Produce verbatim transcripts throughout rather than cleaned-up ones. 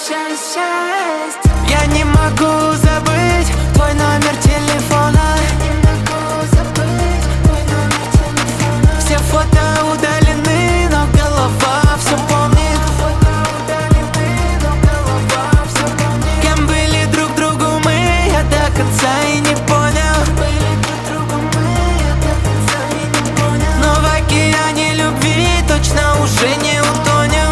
шесть шесть. Я не могу забыть твой номер телефона. Все фото удалены, но голова все помнит. Кем были друг другу мы, я до конца и не понял. Но в океане любви точно уже не утонем.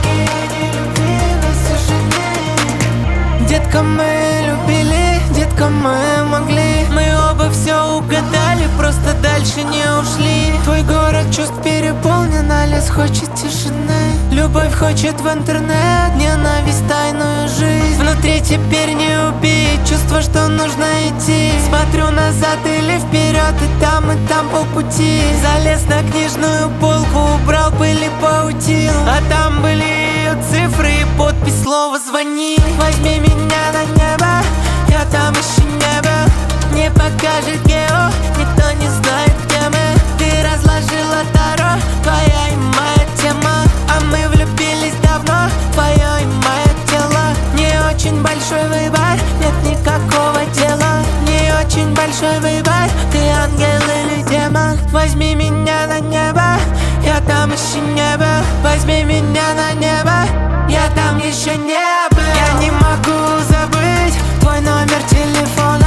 Детка, мы любили, детка, мы могли. Мы оба все угадали, просто дальше не ушли. Твой город чувств переполнен, а лес хочет тишины. Любовь хочет в интернет, ненависть тайную жизнь. Внутри теперь не убить чувство, что нужно идти. Смотрю назад или вперед, и там, и там полпути. Залез на книжную полку, убрал пыль и паутину. А там были ее цифры и подпись слова «звони». Возьми меня на небо, я там еще не был. Не покажет гео, никто не знает, где мы. Ты разложила таро, твоя и моя тема. А мы влюбились давно, твое и мое тело. Не очень большой выбор, нет никакого дела. Не очень большой выбор, ты ангел или демон. Возьми меня на небо, я там еще не был. Возьми меня на небо, я там еще не был. Я не могу забыть твой номер телефона.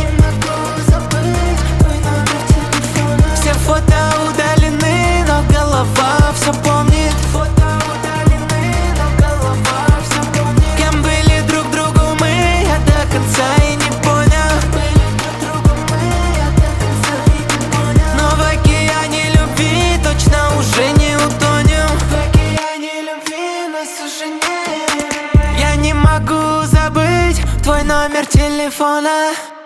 Все фото удалены, но голова все помнит. Кем были друг другу мы, я до конца и не понял. Но в океане любви точно уже не утонем. В океане любви нас уже нет. Я не могу забыть твой номер телефона.